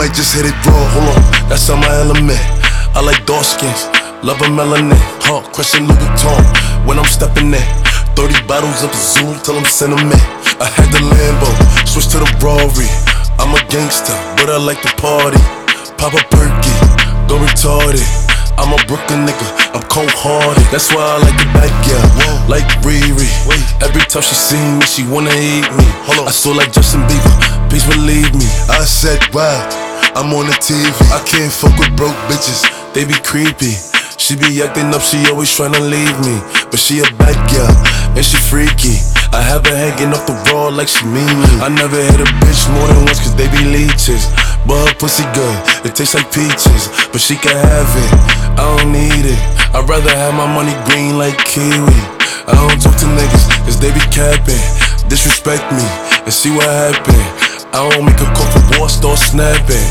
might just hit it raw, hold on, that's on my element. I like dark skins, love a melanin. Heart crushing Louis Vuitton when I'm stepping in. 30 bottles of Zoom till I'm sentiment. I had the Lambo, switch to the Rari. I'm a gangster, but I like to party. Pop a perky, go retarded. I'm a Brooklyn nigga, I'm cold-hearted. That's why I like the back, yeah, like Riri. Every time she see me, she wanna eat me. I still like Justin Bieber, please believe me. I said, wow, I'm on the TV. I can't fuck with broke bitches, they be creepy. She be acting up, she always tryna leave me. But she a bad girl, and she freaky. I have her hanging off the wall like she mean me. I never hit a bitch more than once cause they be leeches. But her pussy good, it tastes like peaches. But she can have it, I don't need it. I'd rather have my money green like kiwi. I don't talk to niggas cause they be capping. Disrespect me and see what happen. I don't make a call for war, start snapping.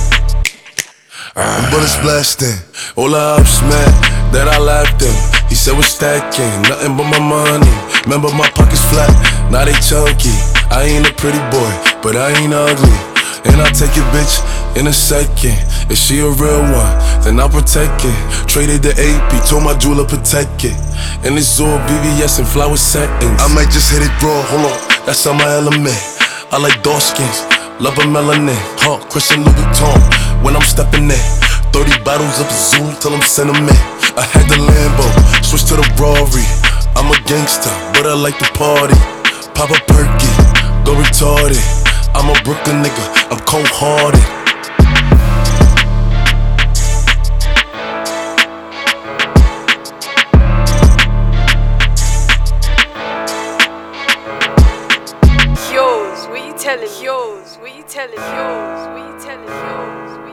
Bullets blasting, all the ups mad that I laughed him. He said we're stacking, nothing but my money. Remember my pockets flat, now they chunky. I ain't a pretty boy, but I ain't ugly. And I'll take your bitch in a second. If she a real one, then I'll protect it. Traded the AP, told my jeweler protect it. And it's all BBS and flower settings. I might just hit it raw, hold on, that's on my element. I like dark skins, love a melanin. Heart crushing Louis Vuitton when I'm stepping in. 30 bottles of Zoom till I'm sentiment. I had the Lambo, switch to the Rari. I'm a gangster, but I like to party. Pop a perky, go retarded. I'm a Brooklyn nigga, I'm cold-hearted. Yours, what you telling? Yours, what you telling? Yours, what you telling? Yours.